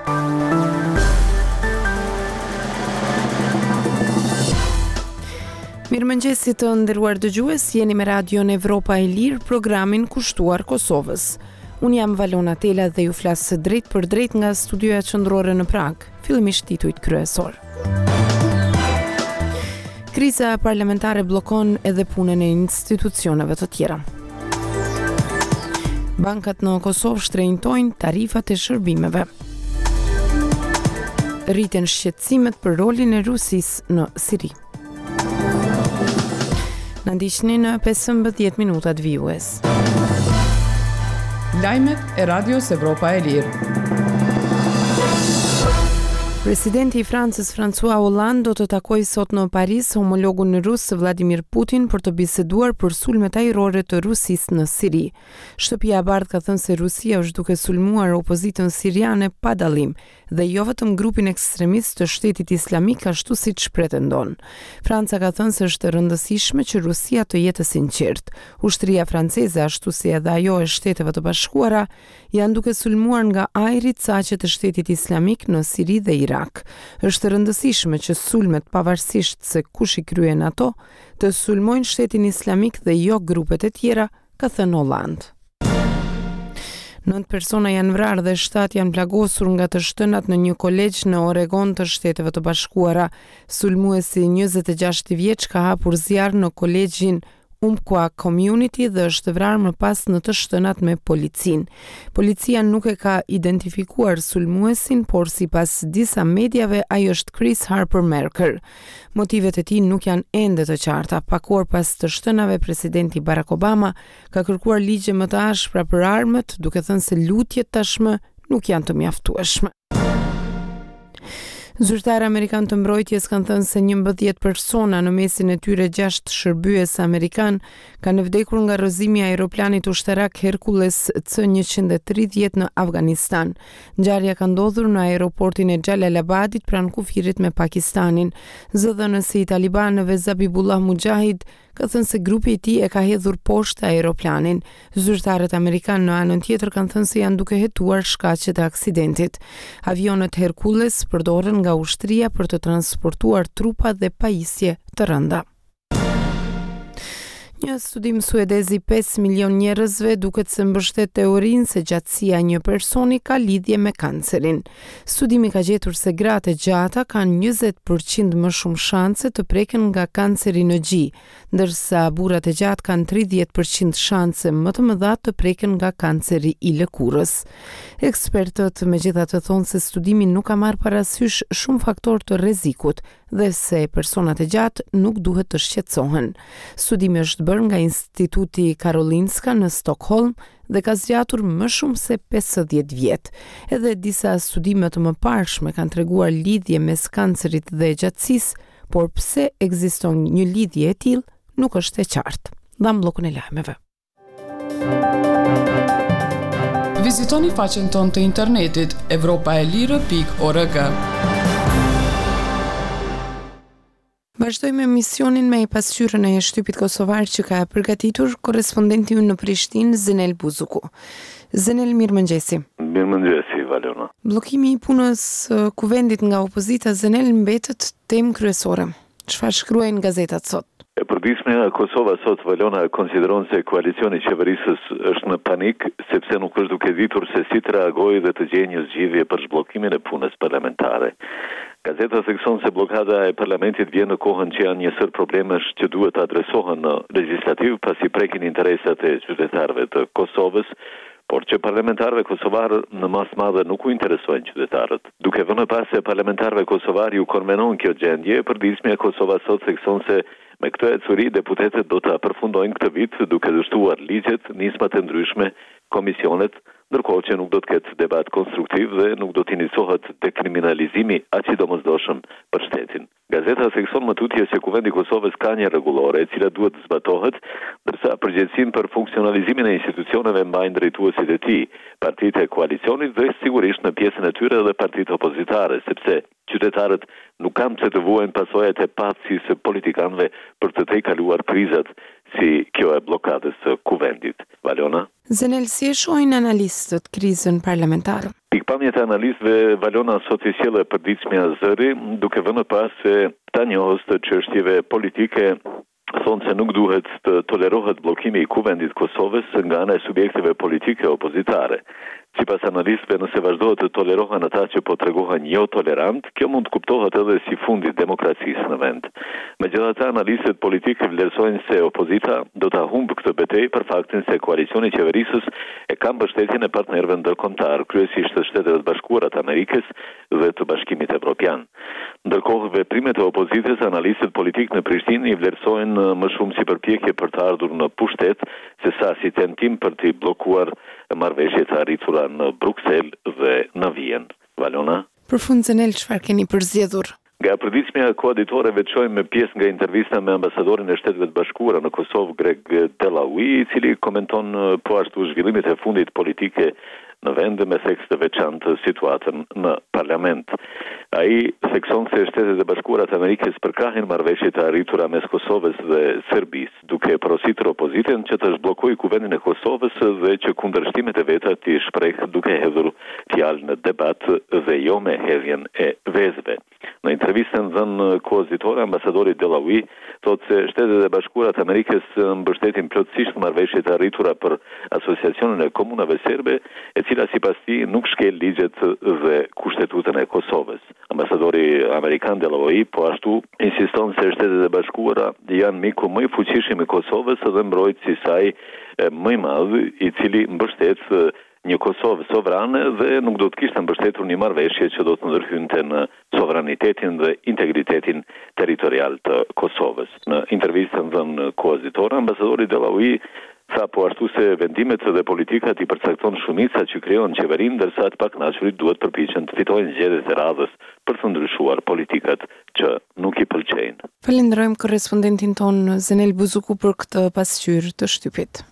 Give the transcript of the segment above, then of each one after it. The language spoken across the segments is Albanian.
Mirëmëngjesi të nderuar dëgjues, jeni me Radion Evropa e Lirë, programin kushtuar Kosovës. Unë jam Valona Tela dhe ju flas drejt për drejt nga studioja qendrore në Prag, fillimisht titujt kryesor. Kriza parlamentare bllokon edhe punën e institucioneve të tjera. Bankat në Kosovë shtrenjtojnë tarifat e shërbimeve. Rriten shqetësimet për rolin e Rusisë në Siri. Në ndiqni në 15 minutat vijues. Lajmet e Radios Evropa e Lirë. Presidenti i Francës François Hollande do të takojë sot në Paris homologun rus Vladimir Putin për të biseduar për sulmet ajrore të Rusisë në Siri. Shtëpia e Bardhë ka thënë se Rusia është duke sulmuar opozitën siriane pa dallim dhe jo vetëm grupin ekstremist të Shtetit Islamik ashtu siç pretendon. Franca ka thënë se është e rëndësishme që Rusia të jetë sinqert. Ushtria franceze ashtu si edhe ajo e Shteteve të Bashkuara janë duke sulmuar nga ajri caqet e Shtetit Islamik në Siri dhe Irak. Është rëndësishme që sulmet, pavarësisht se kush i kryen ato, të sulmojnë Shtetin Islamik dhe jo grupet e tjera, ka thënë Hollande. 9 persona janë vrarë dhe 7 janë plagosur nga të shtënat në një kolegj në Oregon të Shteteve të Bashkuara. Sulmuesi 26 vjeç ka hapur zjarr në kolegjin Umpqua Community dhe është vrarë më pas në të shtënat me policin. Policia nuk e ka identifikuar sulmuesin, por sipas disa mediave ai është Chris Harper Merker. Motivet e tij nuk janë ende të qarta. Pak orë pas të shtënave, presidenti Barack Obama ka kërkuar ligje më të ashpra për armët, duke thënë se lutjet tashmë nuk janë të mjaftueshme. Zyrtarë amerikanë të mbrojtjes kanë thënë se 11 persona, në mesin e tyre 6 shërbyes amerikan, kanë vdekur nga rrëzimi i aeroplanit ushtarak Hercules C-130 në Afganistan. Ngjarja ka ndodhur në aeroportin e Jalalabadit pranë kufirit me Pakistanin. Zëdhënësi i talibanëve Zabihullah Mujahid ka thënë se grupi i tij e ka hedhur poshtë aeroplanin. Zyrtarët amerikanë në anën tjetër kanë thënë se janë duke hetuar shkaqet e aksidentit. Avionet Hercules përdoren nga ushtria për të transportuar trupa dhe pajisje të rënda. Një studim suedez i 5 milion njerëzve duket se mbështet teorinë se gjatësia e një personi ka lidhje me kancerin. Studimi ka gjetur se gratë e gjata kanë 20% më shumë shanse të preken nga kanceri në gji, ndërsa burrat e gjatë kanë 30% shanse më të mëdha të preken nga kanceri i lëkurës. Ekspertët megjithatë thonë se studimi nuk ka marrë parasysh shumë faktorë të rrezikut dhe se personat e gjatë nuk duhet të shqetësohen. Studimi është bërë nga Instituti Karolinska në Stockholm dhe ka zgjatur më shumë se 50 vjet. Edhe disa studime të mëparshme kanë treguar lidhje mes kancerit dhe gjatësisë, por pse ekziston një lidhje e tillë nuk është e qartë. Dham bllokun e lajmeve. Vizitoni faqen tonë të internetit evropaelire.org. Vazhdojmë emisionin me pasqyrën e shtypit kosovar që ka përgatitur korrespondenti ynë në Prishtinë, Zenel Buzuku. Zenel, mirëmëngjesi. Mirëmëngjesi, Valona. Bllokimi i punës kuvendit nga opozita, Zenel, mbetet temë kryesore. Çfarë shkruajnë gazetat sot? E përditshmja Kosova sot, Valona, konsideron se koalicioni i qeverisës është në panik sepse nuk është duke ditur se si të reagojë dhe të gjejë një zgjidhje për zhbllokimin e punës parlamentare. Gazeta thekson se blokada e parlamentit vjen në kohën që janë njësër problemesh që duhet të adresohen në legjislativ pasi prekin interesat e qytetarëve të Kosovës, por që parlamentarëve kosovarë në mas madhe nuk u interesojnë qytetarët. Duke vënë pas se parlamentarëve kosovarë ju konmenon kjo gjendje, përditshmja Kosova sot thekson se me këtë ecuri deputetët do të përfundojnë këtë vit duke dështuar ligjet, nismat e ndryshme, komisionet, ndërkohë që nuk do të ketë debat konstruktiv dhe nuk do të iniciohet dekriminalizimi aq i domosdoshëm për shtetin. Gazeta thekson më tutje se kuvendi i Kosovës ka një rregullore e cila duhet të zbatohet, ndërsa përgjegjësinë për funksionalizimin e institucioneve mbajnë drejtuesit e tij, partitë e koalicionit dhe sigurisht në pjesën e tyre edhe partitë opozitare, sepse qytetarët nuk kanë pse të vuajnë pasojat e patësisë së politikanëve për të tejkaluar krizat si kjo e blokadës së kuvendit. Valona? Zenel, si e shohin analistët krizën parlamentare? Përshpamjet e analistëve, Valona sot i sjellë përditshmja zëri, duke vënë pas se ta njohës të çështjeve politike thonë se nuk duhet të tolerohet bllokimi i kuvendit Kosovës nga ana e subjekteve politike opozitare. Sipas analistëve, nëse vazhdohet të tolerohen ata që po tregohen jo tolerant, kjo mund të kuptohet edhe si fundi i demokracisë në vend. Megjithatë, analistët politikë vlerësojnë se opozita do ta humbë këtë betejë për faktin se koalicioni i qeverisës e ka mbështetjen e partnerëve ndërkombëtar, kryesisht të Shtetet e Bashkuara të Amerikës dhe të Bashkimit Evropian. Ndërkohë, veprimet e opozitës, analistët politikë në Prishtinë i vlerësojnë më shumë si përpjekje për të ardhur në pushtet sesa si tentim për të bllokuar marrëveshjet e arritura në Bruksel dhe në Vjen. Valona? Përfund Zenel, çfarë keni përzgjedhur? Nga përditshmja koauditorëve veçojmë me pjesë nga intervista me ambasadorin e Shteteve të Bashkuara në Kosovë, Greg Delaui, i cili komenton po ashtu zhvillimet e fundit politike në vend me theks të veçantë situatën në parlament. Ai thekson se Shtetet e Bashkuara të Amerikës përkrahin marrëveshjet e arritura mes Kosovës dhe Serbisë, duke porositur opozitën që të zhbllokojë kuvendin e Kosovës dhe që kundërshtimet e veta t'i shpreh duke hedhur fjalë në debat dhe jo me hedhjen e vezëve. Në intervistën dhënë koauditor, ambasadori Delaui thotë se Shtetet e Bashkuara të Amerikës mbështetin plotësisht marrëveshjet e arritura për asociacionin e komunave serbe, e cila sipas tij nuk shkel ligjet dhe kushtetutën e Kosovës. Ambasadori amerikan Delaui po ashtu insiston se Shtetet e Bashkuara janë miku më i fuqishëm i Kosovës dhe mbrojtësi i saj më i madh, i cili mbështet një Kosovë sovrane dhe nuk do të kishte mbështetur një marrëveshje që do të ndërhynte në sovranitetin dhe integritetin territorial të Kosovës. Në intervistën dhënë koauditor, ambasadori Delaui tha po ashtu se vendimet dhe politikat i përcakton shumica që krijon qeverinë, ndërsa të pakënaqurit duhet përpiqen të fitojnë zgjedhjet e radhës për të ndryshuar politikat që nuk i pëlqejnë. Falenderojmë korrespondentin ton Zenel Buzuku për këtë pasqyrë të shtypit.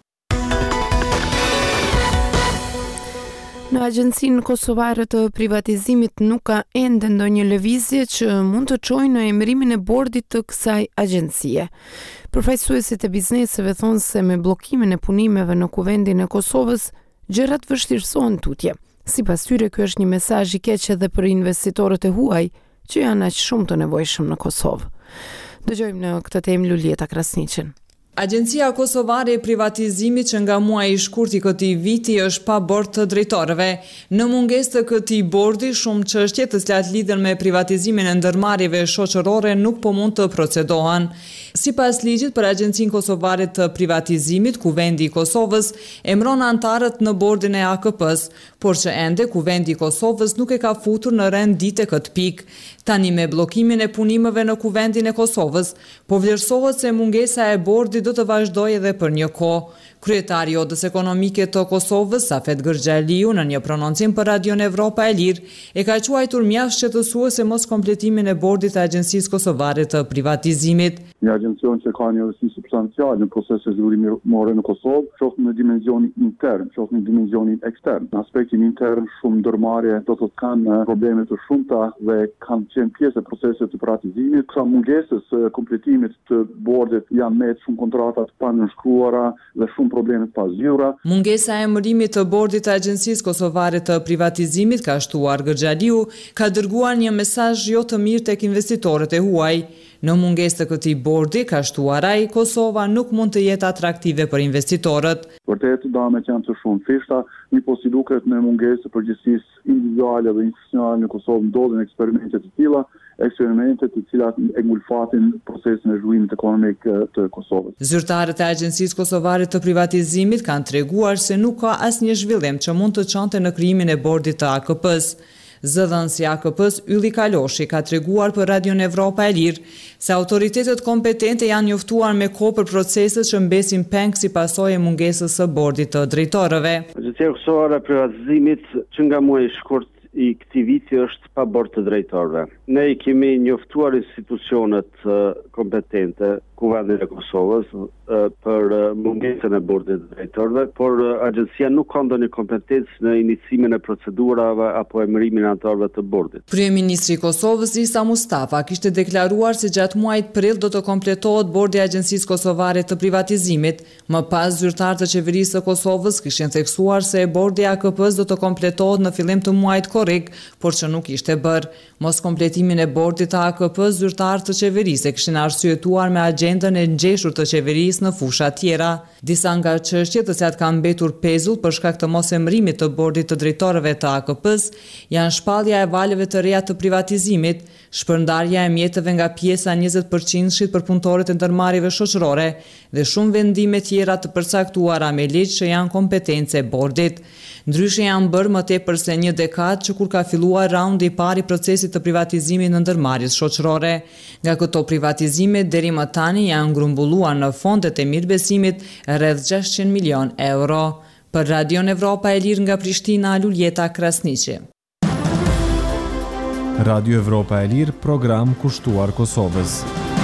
Në Agjencinë Kosovare të Privatizimit nuk ka ende ndonjë lëvizje që mund të çojë në emërimin e bordit të kësaj agjencie. Përfaqësuesit e bizneseve thonë se me bllokimin e punimeve në kuvendin e Kosovës, gjërat vështirësohen tutje. Sipas tyre, ky është një mesazh i keq edhe për investitorët e huaj që janë aq shumë të nevojshëm në Kosovë. Dëgjojmë në këtë temë Lulieta Krasniqin. Agjencia Kosovare e Privatizimit që nga muaji i shkurt i këtij viti është pa bord të drejtorëve. Në mungesë të këtij bordi, shumë çështje të cilat lidhen me privatizimin e ndërmarrjeve shoqërore nuk po mund të procedohen. Sipas ligjit për Agjencinë Kosovare të Privatizimit, Kuvendi i Kosovës emëron antarët në bordin e AKP-s, por që ende Kuvendi i Kosovës nuk e ka futur në rend dite këtë pikë. Tani me bllokimin e punimeve në Kuvendin e Kosovës, po vlerësohet se mungesa e bordit do të vazhdojë edhe për një kohë. Kryetari i Odës Ekonomike të Kosovës, Safet Gërxhaliu, në një prononcim për Radion Evropa e Lirë, e ka quajtur mjaft shqetësuese mos kompletimin e bordit të Agjencisë Kosovare të Privatizimit. Një agjencion që ka një rëndësi substanciale në procesin zhvillimore në Kosovë, qoftë në dimensionin intern, qoftë në dimensionin ekstern. Në aspektin intern, shumë ndërmarrje do të kanë probleme të shumta dhe kanë qenë pjesë e procesit të privatizimit. Ka mungesës kompletimit të bordit janë me shumë kontrata të panënshkruara dhe shumë probleme të pazgjidhura. Mungesa e emërimit të bordit të Agjencisë Kosovare të Privatizimit, ka shtuar Gërxhaliu, ka dërguar një mesazh jo të mirë tek investitorët e huaj. Në mungesë të këtij bordi, ka shtuar ai, Kosova nuk mund të jetë atraktive për investitorët. Vërtet damet janë të shumë fishta, po si duket në mungesë të përgjegjësisë individuale dhe institucionale në Kosovë ndodhen eksperimente të tilla, eksperimente të cilat e ngulfatin procesin e zhvillimit ekonomik të Kosovës. Zyrtarët e Agjencisë Kosovare të Privatizimit kanë treguar se nuk ka asnjë zhvillim që mund të çonte në krijimin e bordit të AKP-s. Zëdhënësi i AKP-s Ylli Kaloshi ka treguar për Radion Evropa e Lirë se autoritetet kompetente janë njoftuar me kohë për proceset që mbesin peng si pasojë e mungesës së bordit të drejtorëve. Agjencia Kosovare e Privatizimit që nga muaji i shkurt i këtij viti është pa bord të drejtorëve. Ne I kemi njoftuar institucionet kompetente, Kuvendin e Kosovës, për mungesën e bordit të drejtorëve, por agjencia nuk ka ndonjë kompetencë në iniciimin e procedurave apo emërimin e anëtarëve të bordit. Kryeministri I Kosovës Isa Mustafa kishte deklaruar se gjatë muajit prill do të kompletohet bordi I Agjencisë Kosovare të Privatizimit. Më pas zyrtarët e qeverisë së Kosovës kishin theksuar se bordi I AKP-s do të kompletohet në fillim të muajit korrik, por që nuk ishte bërë. Mos kompletimin e bordit të AKP-s zyrtarët të qeverisë kishin arsyetuar me agjendën e ngjeshur të qeverisë në fusha tjera. Disa nga çështjet të cilat kanë mbetur pezull për shkak të mos emërimit të bordit të drejtorëve të AKP-s janë shpallja e valeve të reja të privatizimit, shpërndarja e mjeteve nga pjesa 20% për punëtorët e ndërmarrjeve shoqërore dhe shumë vendime tjera të përcaktuara me ligj që janë kompetencë e bordit. Ndryshe janë bërë më tepër se një dekadë që kur ka filluar raundi I parë I procesit të privatizimit në ndërmarrjes shoqërore. Nga këto privatizime deri më tani janë grumbulluar në fondet e mirëbesimit rreth 600 milion euro. Për Radion Evropa e Lirë nga Prishtina, Luljeta Krasniqi. Radio Evropa e Lirë, program kushtuar Kosovës.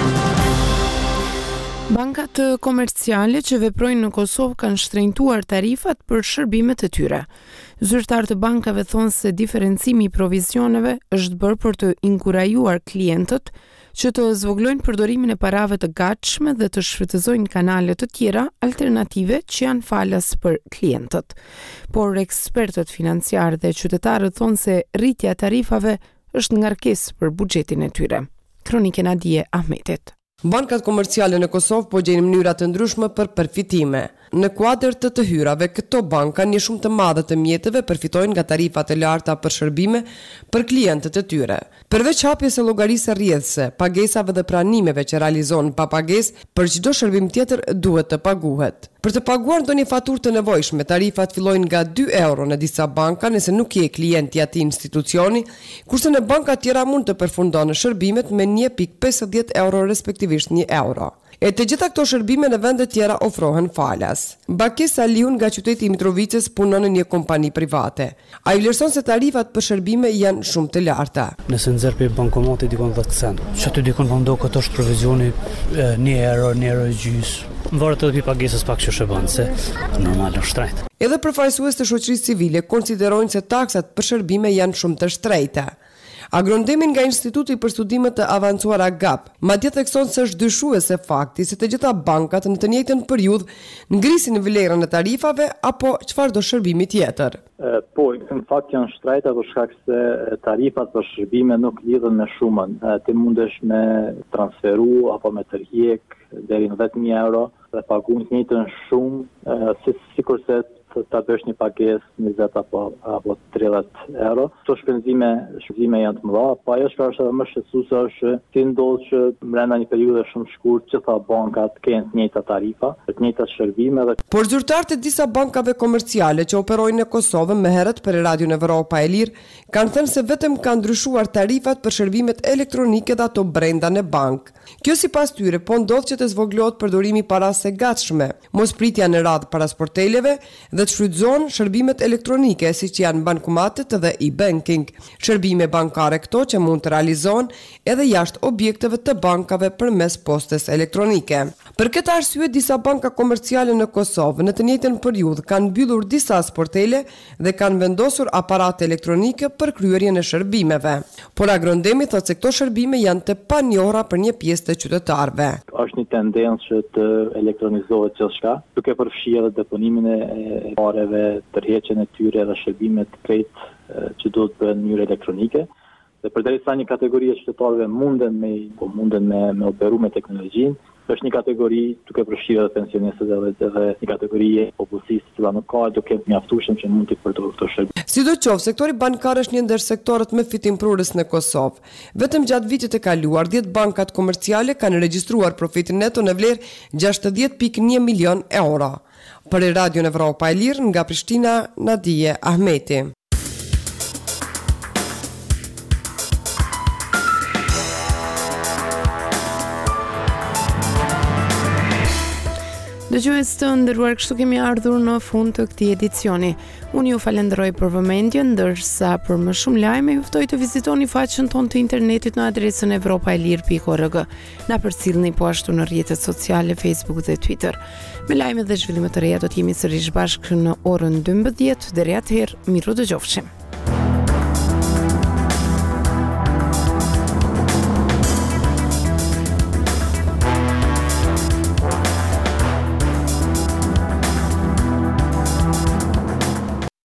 Bankat komerciale që veprojnë në Kosovë kanë shtrenjtuar tarifat për shërbimet e tyre. Zyrtarët e bankave thonë se diferencimi I provizioneve është bërë për të inkurajuar klientët që të zvoglojnë përdorimin e parave të gatshme dhe të shfrytëzojnë kanale të tjera alternative që janë falas për klientët. Por ekspertët financiarë dhe qytetarët thonë se rritja e tarifave është ngarkesë për buxhetin e tyre. Kronikën Adie Ahmetit. Bankat komerciale në Kosovë po gjejnë mënyra të ndryshme për përfitime. Në kuadër të hyrave, këto banka një shumë të madhe të mjeteve përfitojnë nga tarifat e larta për shërbime për klientët e tyre. Përveç hapjes së llogarisë rrjedhëse, pagesave dhe pranimeve që realizon pa pagesë, për çdo shërbim tjetër duhet të paguhet. Për të paguar ndonjë faturë të nevojshme, tarifat fillojnë nga 2 euro në disa banka nëse nuk je klient I atij institucioni, kurse në banka tjera mund të përfundon shërbimet me 1.50 euro respektivisht 1 euro. E të gjitha këto shërbime në vende tjera ofrohen falas. Bakis Aliun nga qyteti I Mitrovicës punon në një kompani private. Ai vlerëson se tarifat për shërbime janë shumë të larta. Nëse nxjerr pe bankomati dikon 10 cent. Çfarë dikon po ndo këto është provizioni 1 euro, 1 euro e gjys. Varet edhe pagesës pak që shërbon se normal është shtrenjtë. Edhe përfaqësues të shoqërisë civile konsiderojnë se taksat për shërbime janë shumë të shtrejta. Agrondemin nga Instituti për Studimet të Avancuara GAP, madje thekson se është dyshuese fakti se të gjitha bankat në të njëjtën periudhë ngrisin vlerën e tarifave apo çfarëdo shërbimi tjetër. Po, në fakt janë shtrejta për shkak se tarifat për shërbime nuk lidhen me shumën. Ti mundesh me transferu apo me tërhiq deri në 10.000 euro dhe paguën të njëjtën shumë sikurse ta bësh një pagesë 20 apo 30 euro. Këto shpenzime janë të mëdha, po ajo që është edhe më shqetësuese është si ndodh që brenda një periudhe shumë shkurtë gjitha bankat kanë të njëjta tarifa, të njëjta shërbime dhe por zyrtarët e disa bankave komerciale që operojnë në Kosovë më herët për Radion Evropa e Lirë kanë thënë se vetëm kanë ndryshuar tarifat për shërbimet elektronike dhe ato brenda në bankë. Kjo sipas tyre po ndodh që të zvoglohet përdorimi I parave gatshme, mospritja në radhë para sporteleve dhe të shfrytëzon shërbimet elektronike siç janë bankomatet dhe e-banking, shërbime bankare këto që mund të realizohen edhe jashtë objekteve të bankave përmes postës elektronike. Për këtë arsye disa banka komerciale në Kosovë në të njëjtën periudhë kanë mbyllur disa sportele dhe kanë vendosur aparate elektronike për kryerjen e shërbimeve. Por Agrondemi thotë se këto shërbime janë të panjohura për një pjesë të qytetarëve. Është një tendencë që të elektronizohet gjithçka, duke përfshirë deponimin e pareve, tërheqjen e tyre dhe shërbimet krejt që do të bëhen në mënyrë elektronike. Dhe përderisa një kategori e qytetarëve munden me operu me teknologjinë, është një kategori duke përfshirë edhe pensionistët edhe një kategori e popullsisë që nuk ka duke mjaftueshëm që mund të përdorë këto shërbime. Sidoqoftë, sektori bankar është një ndër sektorët më fitimprurës në Kosovë. Vetëm gjatë vitit të kaluar, 10 bankat komerciale kanë regjistruar profitin neto në vlerë 60.1 milion euro. Për Radion Evropa e Lirë nga Prishtina, Nadije Ahmeti. Dëgjues të nderuar, kështu kemi ardhur në fund të këtij edicioni. Unë ju falenderoj për vëmendjen, ndërsa për më shumë lajme ju ftoj të vizitoni faqen tonë të internetit në adresën evropaelir.org. Na përcjellni po ashtu në rrjetet sociale, Facebook dhe Twitter. Me lajme dhe zhvillime të reja do të jemi sërish bashkë në orën 12. Deri atëherë, miru dëgjofshim.